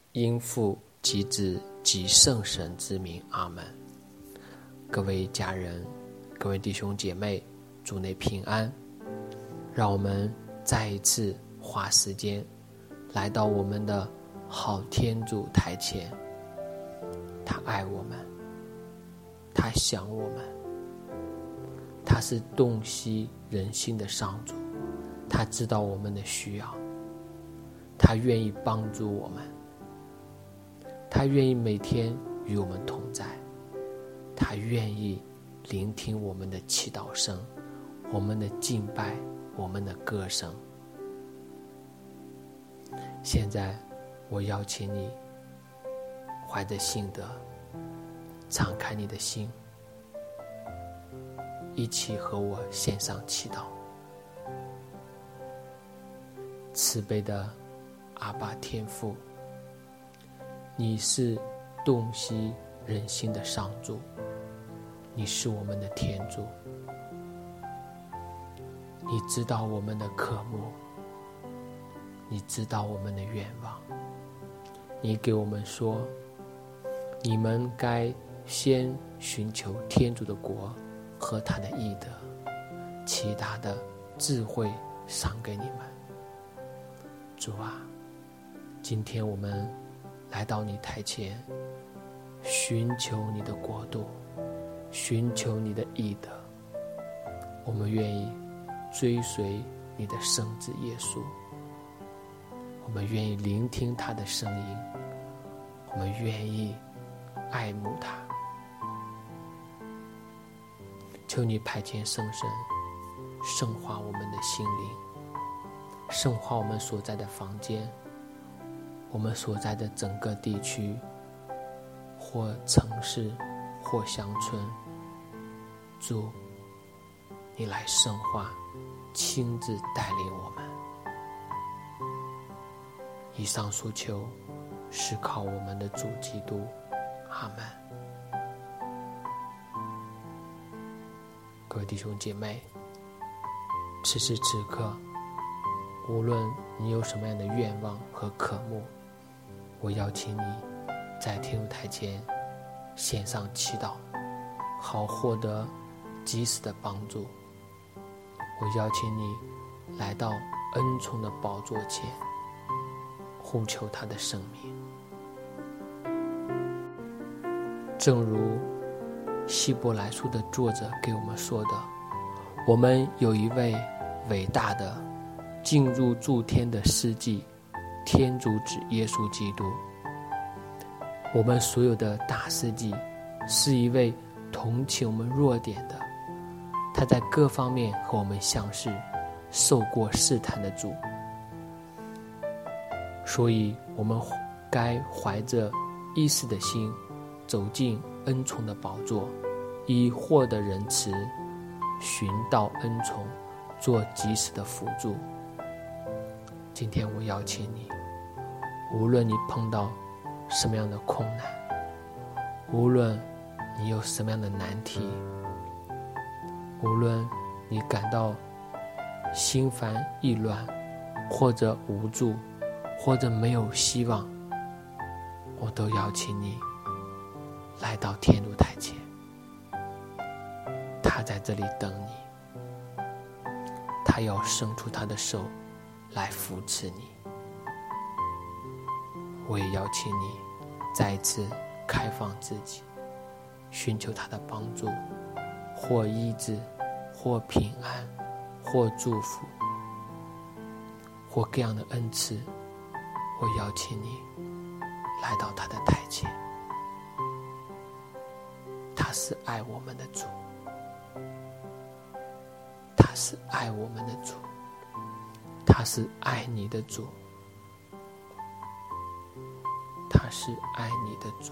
因父及子及圣神之名，阿们。各位家人，各位弟兄姐妹，主内平安。让我们再一次花时间来到我们的好天主台前。他爱我们，他想我们，他是洞悉人心的上主，他知道我们的需要，他愿意帮助我们，他愿意每天与我们同在，他愿意聆听我们的祈祷声，我们的敬拜，我们的歌声。现在我邀请你怀着信德，敞开你的心，一起和我献上祈祷。慈悲的阿爸天父，你是洞悉人心的上主，你是我们的天主，你知道我们的渴慕，你知道我们的愿望。你给我们说，你们该先寻求天主的国和他的义德，其他的智慧赏给你们。主啊，今天我们来到你台前，寻求你的国度，寻求你的义德。我们愿意追随你的圣子耶稣，我们愿意聆听他的声音，我们愿意爱慕他。求你派遣圣神圣化我们的心灵，圣化我们所在的房间，我们所在的整个地区，或城市或乡村。主，你来圣化，亲自带领我们。以上所求是靠我们的主基督，阿们。各位弟兄姐妹，此时此刻，无论你有什么样的愿望和渴慕，我邀请你在天主台前献上祈祷，好获得及时的帮助。我邀请你来到恩宠的宝座前，呼求他的圣名。正如希伯来书的作者给我们说的，我们有一位伟大的进入诸天的司祭，天主子耶稣基督。我们所有的大司祭是一位同情我们弱点的，他在各方面和我们相似，受过试探的主。所以我们该怀着意识的心走进恩宠的宝座，以获得仁慈，寻到恩宠，做及时的辅助。今天我邀请你，无论你碰到什么样的困难，无论你有什么样的难题，无论你感到心烦意乱，或者无助，或者没有希望，我都邀请你来到天主台前。他在这里等你，他要伸出他的手来扶持你。我也邀请你再一次开放自己，寻求他的帮助，或医治，或平安，或祝福，或各样的恩赐。我邀请你来到他的台前。他是爱我们的主，他是爱我们的主，他是爱你的主，他是爱你的主，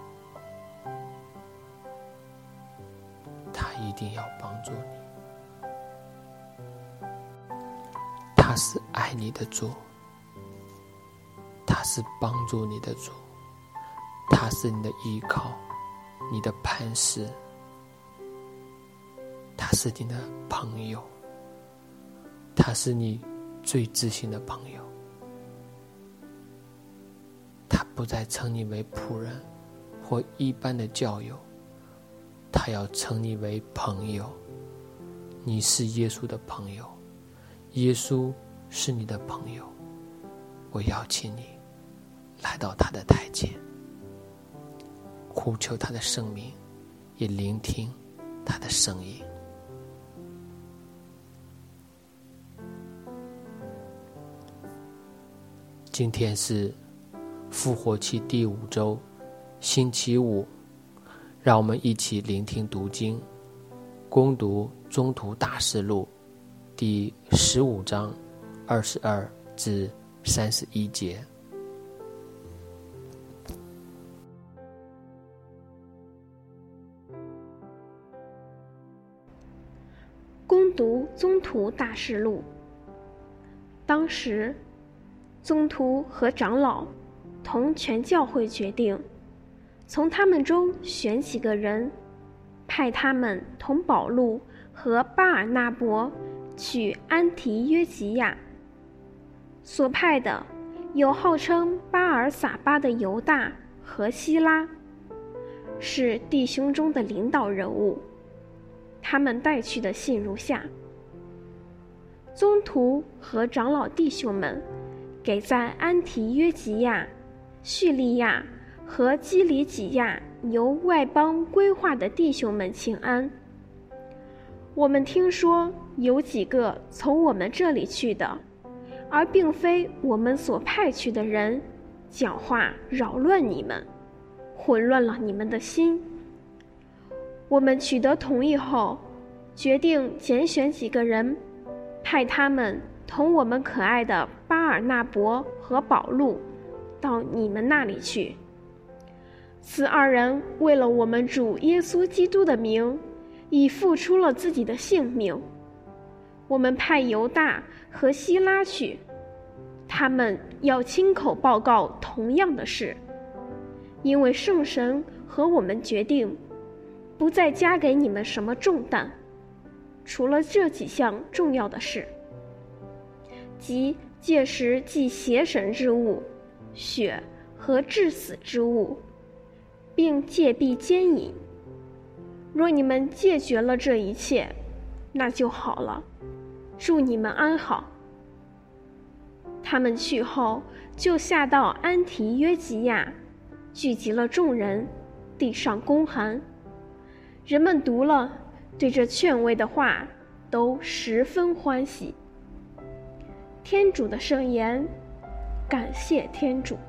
他一定要帮助你。他是爱你的主，他是帮助你的主，他是你的依靠，你的磐石，他是你的朋友，他是你最知心的朋友。他不再称你为仆人或一般的教友，他要称你为朋友。你是耶稣的朋友，耶稣是你的朋友。我邀请你来到他的台前，呼求他的圣名，也聆听他的声音。今天是复活期第5周，星期五，让我们一起聆听读经，攻读中途大事录第15章22至31节。 攻读宗徒大事录。当时宗徒和长老同全教会决定，从他们中选几个人，派他们同保禄和巴尔纳伯去安提约吉亚。所派的有号称巴尔撒巴的犹大和希拉，是弟兄中的领导人物。他们带去的信如下：宗徒和长老弟兄们，给在安提约吉亚、叙利亚和基里几亚由外邦归化的弟兄们请安。我们听说有几个从我们这里去的，而并非我们所派去的人，讲话扰乱你们，混乱了你们的心。我们取得同意后，决定拣选几个人，派他们同我们可爱的巴尔纳伯和保禄到你们那里去。此2人为了我们主耶稣基督的名，已付出了自己的性命。我们派犹大和希拉去，他们要亲口报告同样的事，因为圣神和我们决定，不再加给你们什么重担，除了这几项重要的事，即届时祭邪神之物、血和致死之物，并戒避奸淫。若你们戒绝了这一切，那就好了，祝你们安好。他们去后，就下到安提约吉亚，聚集了众人，递上公函。人们读了，对这劝慰的话都十分欢喜。天主的圣言，感谢天主。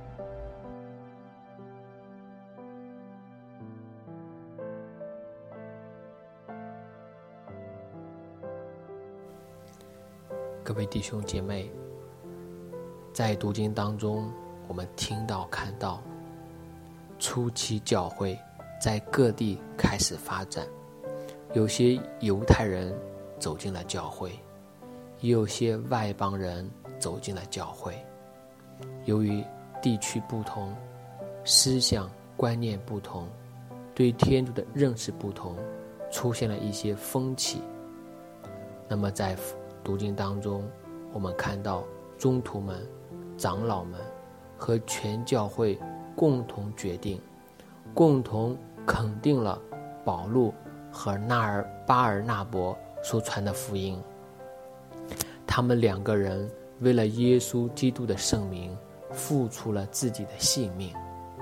各位弟兄姐妹，在读经当中，我们听到看到初期教会在各地开始发展，有些犹太人走进了教会，也有些外邦人走进了教会。由于地区不同，思想观念不同，对天主的认识不同，出现了一些分歧。那么在读经当中，我们看到宗徒们、长老们和全教会共同决定，共同肯定了保禄和巴尔纳伯所传的福音。他们2个人为了耶稣基督的圣名，付出了自己的性命。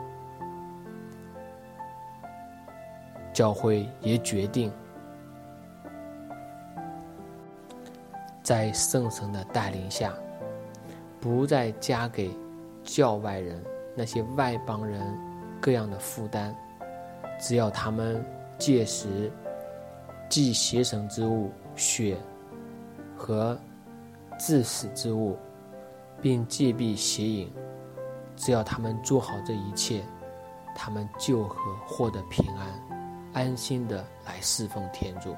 教会也决定在圣神的带领下，不再加给教外人那些外邦人各样的负担，只要他们届时祭邪神之物、血和致死之物，并戒避邪淫，只要他们做好这一切，他们就可获得平安，安心的来侍奉天主。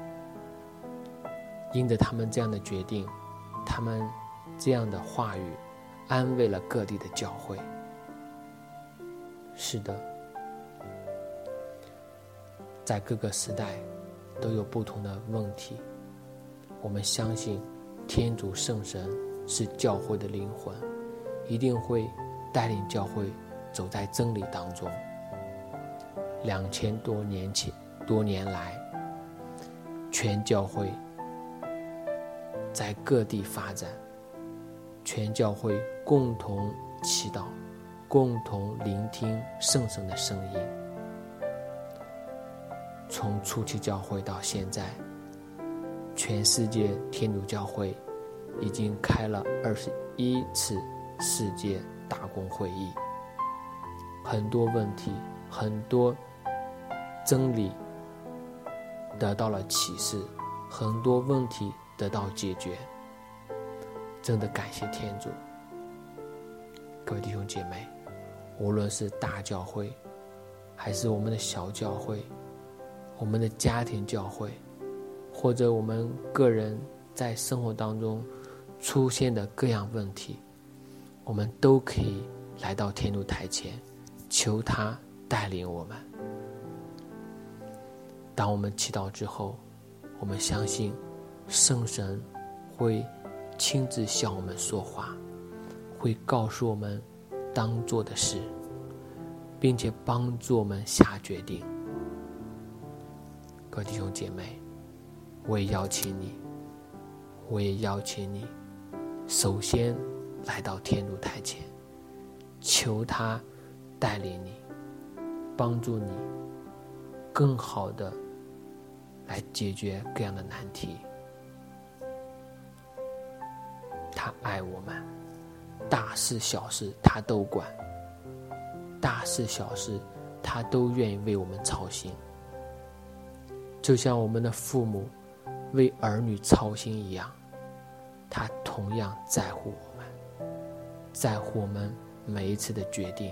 因着他们这样的决定，他们这样的话语安慰了各地的教会。是的，在各个时代都有不同的问题，我们相信天主圣神是教会的灵魂，一定会带领教会走在真理当中。2000多年来，全教会在各地发展，全教会共同祈祷，共同聆听圣神的声音。从初期教会到现在，全世界天主教会已经开了21次世界大公会议，很多问题，很多真理得到了启示，很多问题得到解决，真的感谢天主。各位弟兄姐妹，无论是大教会还是我们的小教会，我们的家庭教会，或者我们个人在生活当中出现的各样问题，我们都可以来到天主台前，求他带领我们。当我们祈祷之后，我们相信圣神会亲自向我们说话，会告诉我们当做的事，并且帮助我们下决定。各位弟兄姐妹，我也邀请你首先来到天主台前，求他带领你，帮助你更好的来解决各样的难题。他爱我们，大事小事他都管，大事小事他都愿意为我们操心。就像我们的父母为儿女操心一样，他同样在乎我们，在乎我们每一次的决定。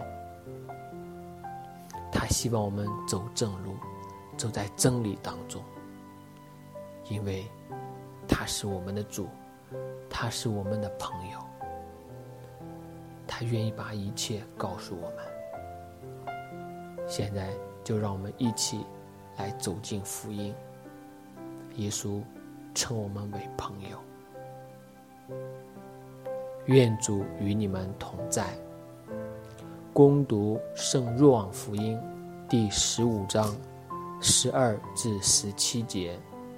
他希望我们走正路，走在真理当中，因为他是我们的主，他是我们的朋友，他愿意把一切告诉我们。现在就让我们一起来走进福音。耶稣称我们为朋友。愿主与你们同在。恭读圣若望福音第15章12至17节。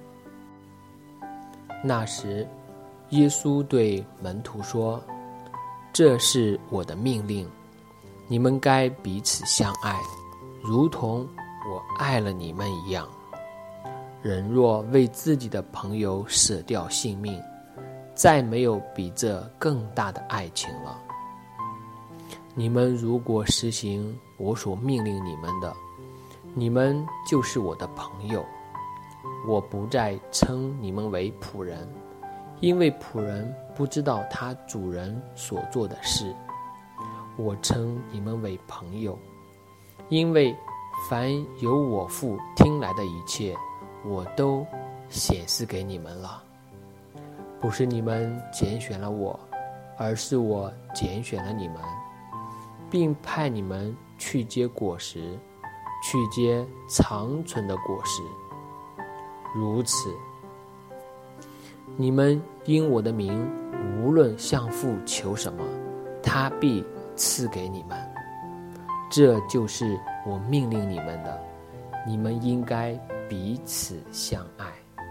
那时，耶稣对门徒说：“这是我的命令，你们该彼此相爱，如同我爱了你们一样。人若为自己的朋友舍掉性命，再没有比这更大的爱情了。你们如果实行我所命令你们的，你们就是我的朋友。我不再称你们为仆人，因为仆人不知道他主人所做的事。我称你们为朋友，因为凡由我父听来的一切，我都显示给你们了。不是你们拣选了我，而是我拣选了你们，并派你们去结果实，去结长存的果实。如此，你们因我的名无论向父求什么，他必赐给你们。这就是我命令你们的，你们应该彼此相爱。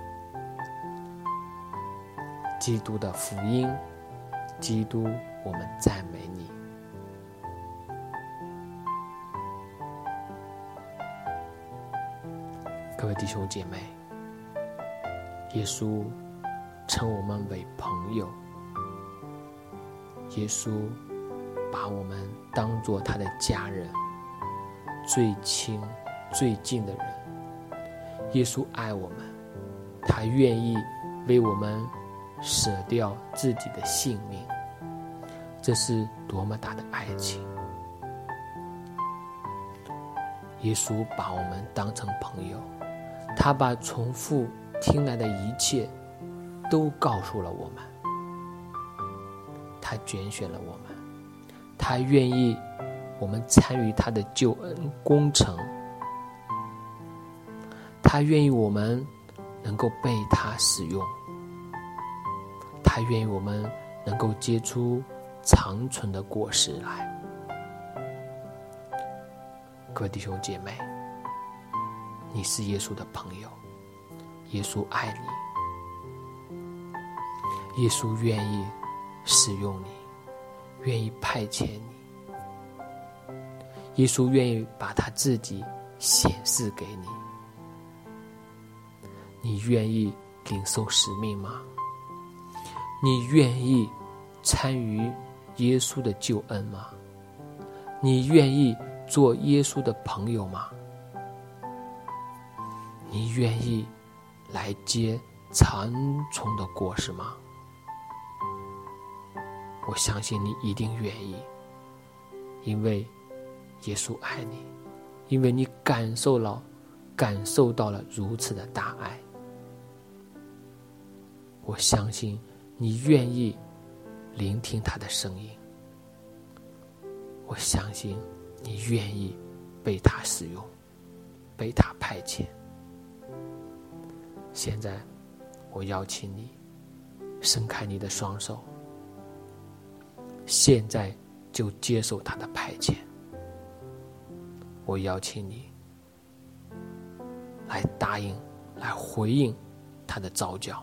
基督的福音，基督，我们赞美你。各位弟兄姐妹，耶稣称我们为朋友，耶稣把我们当作他的家人，最亲最近的人。耶稣爱我们，他愿意为我们舍掉自己的性命，这是多么大的爱情。耶稣把我们当成朋友，他把从父听来的一切都告诉了我们，他拣选了我们，他愿意我们参与他的救恩工程，他愿意我们能够被他使用，他愿意我们能够结出长存的果实来。 各位弟兄姐妹，你是耶稣的朋友，耶稣爱你，耶稣愿意使用你，愿意派遣你，耶稣愿意把他自己显示给你。你愿意领受使命吗？你愿意参与耶稣的救恩吗？你愿意做耶稣的朋友吗？你愿意来结长存的果实吗？我相信你一定愿意，因为耶稣爱你，因为你感受到了如此的大爱。我相信你愿意聆听他的声音，我相信你愿意被他使用，被他派遣。现在我邀请你伸开你的双手，现在就接受他的派遣。我邀请你来答应，来回应他的召叫。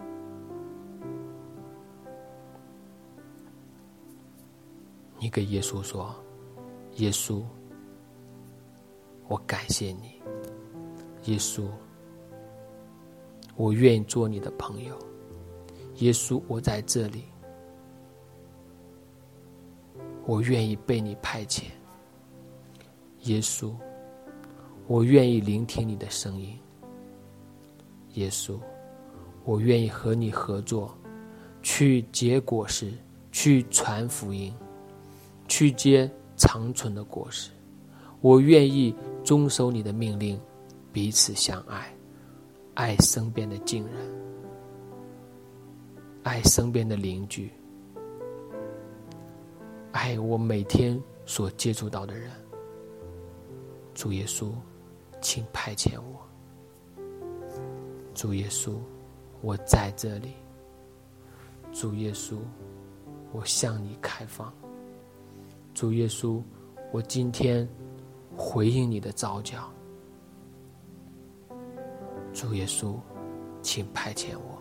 你给耶稣说，耶稣，我感谢你，耶稣，我愿意做你的朋友，耶稣，我在这里，我愿意被你派遣，耶稣，我愿意聆听你的声音，耶稣，我愿意和你合作，去结果实，去传福音，去结长存的果实。我愿意遵守你的命令，彼此相爱，爱身边的近人，爱身边的邻居，爱我每天所接触到的人。主耶稣，请派遣我。主耶稣，我在这里。主耶稣，我向你开放。主耶稣，我今天回应你的召叫。主耶稣，请派遣我。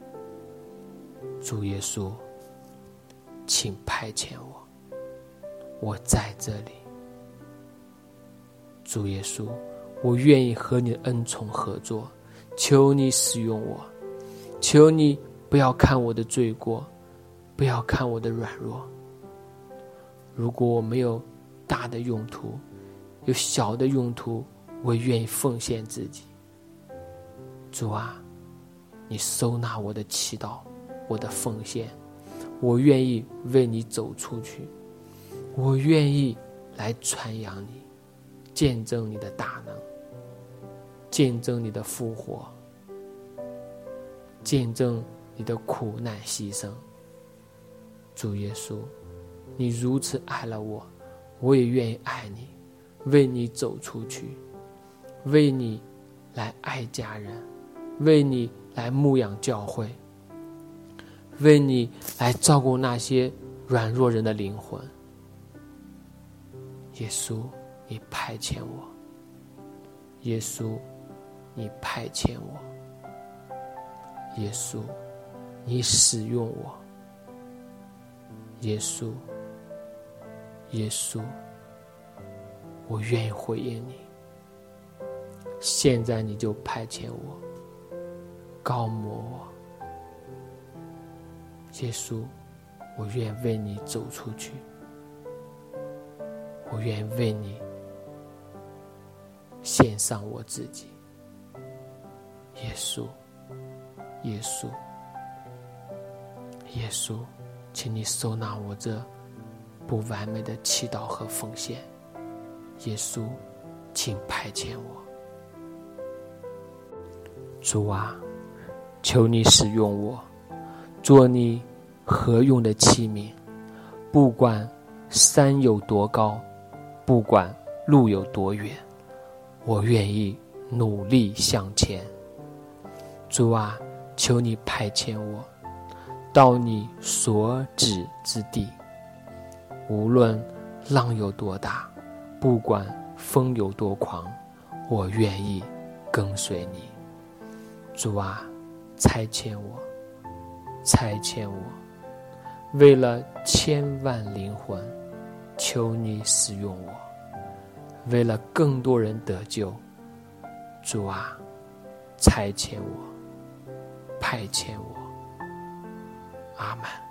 主耶稣，请派遣我，我在这里。主耶稣，我愿意和你的恩宠合作，求你使用我，求你不要看我的罪过，不要看我的软弱。如果我没有大的用途，有小的用途，我愿意奉献自己。主啊，你收纳我的祈祷，我的奉献，我愿意为你走出去，我愿意来传扬你，见证你的大能，见证你的复活，见证你的苦难牺牲。主耶稣，你如此爱了我，我也愿意爱你，为你走出去，为你来爱家人，为你来牧养教会，为你来照顾那些软弱人的灵魂。耶稣，你派遣我。耶稣，你派遣我。耶稣，你使用我。耶稣，耶稣，我愿意回应你。现在你就派遣我，膏抹我。耶稣，我愿为你走出去，我愿为你献上我自己。耶稣，耶稣，耶稣，请你收纳我这不完美的祈祷和奉献。耶稣，请派遣我。主啊，求你使用我，做你合用的器皿，不管山有多高，不管路有多远，我愿意努力向前。主啊，求你派遣我到你所指之地，无论浪有多大，不管风有多狂，我愿意跟随你。主啊，差遣我，差遣我，为了千万灵魂，求你使用我，为了更多人得救，主啊，差遣我，派遣我。阿们。